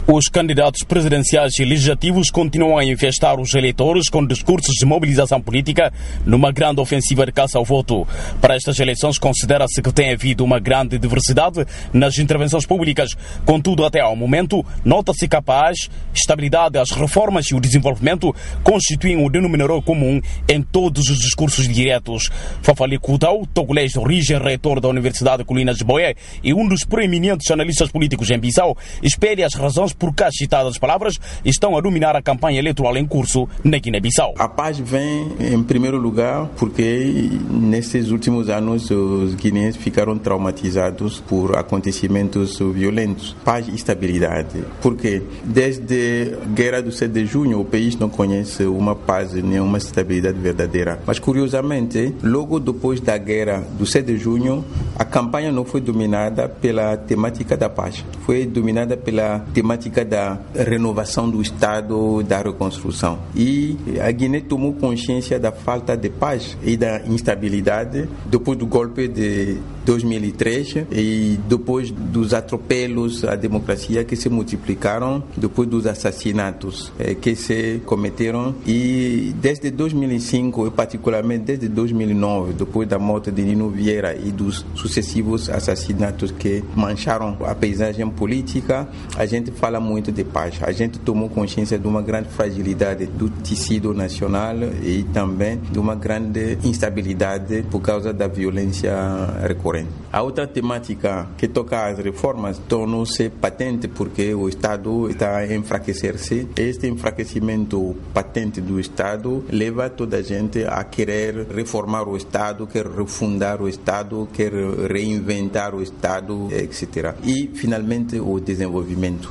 Os candidatos presidenciais e legislativos continuam a infestar os eleitores com discursos de mobilização política numa grande ofensiva de caça ao voto. Para estas eleições, considera-se que tem havido uma grande diversidade nas intervenções públicas. Contudo, até ao momento, nota-se que a paz, estabilidade, as reformas e o desenvolvimento constituem o denominador comum em todos os discursos diretos. Fafali Kutau, togolês de origem, reitor da Universidade de Colinas de Boé e um dos proeminentes analistas políticos em Bissau, espelha as razões por que as citadas palavras estão a dominar a campanha eleitoral em curso na Guiné-Bissau. A paz vem em primeiro lugar porque nesses últimos anos os guineenses ficaram traumatizados por acontecimentos violentos. Paz e estabilidade. Porque desde a guerra do 7 de junho o país não conhece uma paz nem uma estabilidade verdadeira. Mas curiosamente, logo depois da guerra do 7 de junho, a campanha não foi dominada pela temática da paz. Foi dominada pela temática da renovação do Estado, da reconstrução. E a Guiné tomou consciência da falta de paz e da instabilidade depois do golpe de 2003 e depois dos atropelos à democracia que se multiplicaram, depois dos assassinatos que se cometeram. E desde 2005 e particularmente desde 2009, depois da morte de Nino Vieira e dos sucessivos assassinatos que mancharam a paisagem política, a gente fala muito de paz. A gente tomou consciência de uma grande fragilidade do tecido nacional e também de uma grande instabilidade por causa da violência recorrente. A outra temática que toca às reformas tornou-se patente porque o Estado está a enfraquecer-se. Este enfraquecimento patente do Estado leva toda a gente a querer reformar o Estado, quer refundar o Estado, quer reinventar o Estado, etc. E, finalmente, o desenvolvimento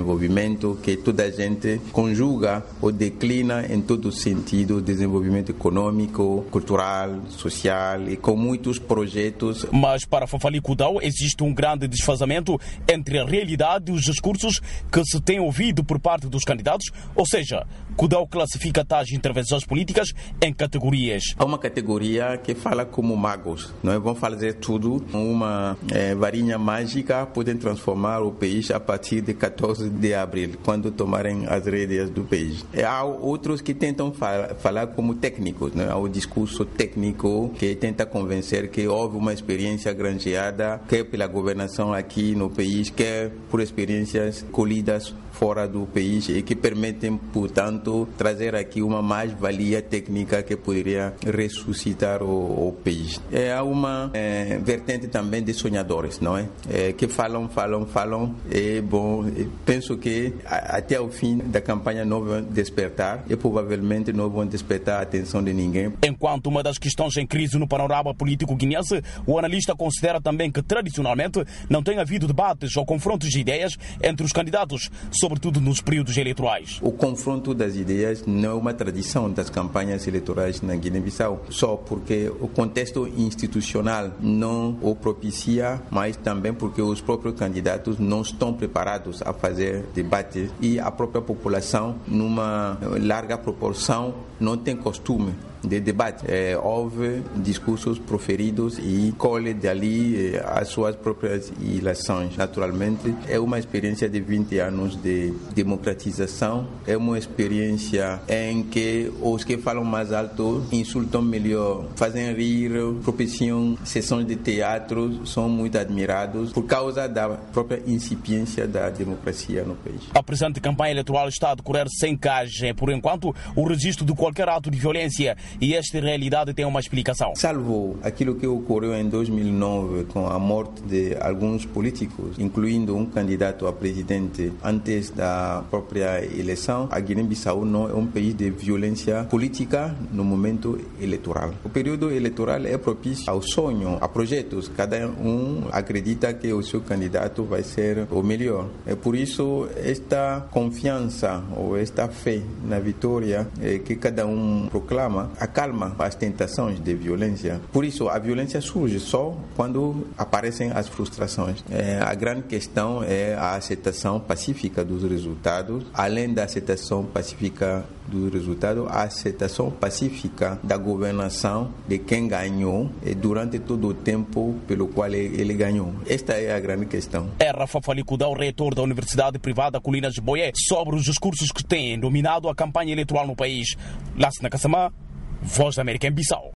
que toda a gente conjuga ou declina em todo sentido, desenvolvimento econômico, cultural, social e com muitos projetos. Mas para Fafali Kutau existe um grande desfazamento entre a realidade e os discursos que se tem ouvido por parte dos candidatos, ou seja, Kutau classifica tais intervenções políticas em categorias. Há uma categoria que fala como magos, não é? Vão fazer tudo, uma varinha mágica, podem transformar o país a partir de 14 de abril, quando tomarem as rédeas do país. Há outros que tentam falar como técnicos, não é? Há o discurso técnico que tenta convencer que houve uma experiência granjeada, quer pela governação aqui no país, quer por experiências colhidas fora do país e que permitem, portanto, trazer aqui uma mais-valia técnica que poderia ressuscitar o país. Há uma vertente também de sonhadores, não é? Que falam e, bom, penso que até o fim da campanha não vão despertar e provavelmente não vão despertar a atenção de ninguém. Enquanto uma das questões em crise no panorama político guineense, o analista considera também que tradicionalmente não tem havido debates ou confrontos de ideias entre os candidatos, sobretudo nos períodos eleitorais. O confronto das ideias não é uma tradição das campanhas eleitorais na Guiné-Bissau, só porque o contexto institucional não o propicia, mas também porque os próprios candidatos não estão preparados a fazer debate e a própria população, numa larga proporção, não tem costume de debate. Houve discursos proferidos e colhe dali as suas próprias ilações. Naturalmente, é uma experiência de 20 anos de democratização, é uma experiência em que os que falam mais alto insultam melhor, fazem rir, propiciam sessões de teatro, são muito admirados por causa da própria incipiência da democracia no país. A presente campanha eleitoral está a decorrer sem caixa, por enquanto, o registro de qualquer ato de violência. E esta realidade tem uma explicação. Salvo aquilo que ocorreu em 2009 com a morte de alguns políticos, incluindo um candidato a presidente antes da própria eleição, a Guiné-Bissau não é um país de violência política no momento eleitoral. O período eleitoral é propício ao sonho, a projetos. Cada um acredita que o seu candidato vai ser o melhor. É por isso esta confiança ou esta fé na vitória que cada um proclama acalma as tentações de violência. Por isso, a violência surge só quando aparecem as frustrações. A grande questão é a aceitação pacífica dos resultados. Além da aceitação pacífica do resultado, a aceitação pacífica da governação de quem ganhou durante todo o tempo pelo qual ele ganhou. Esta é a grande questão. É Rafa Falicudão, reitor da Universidade Privada Colinas de Boé, sobre os discursos que têm dominado a campanha eleitoral no país. Lassina Kassamá, Voz da América em Bissau.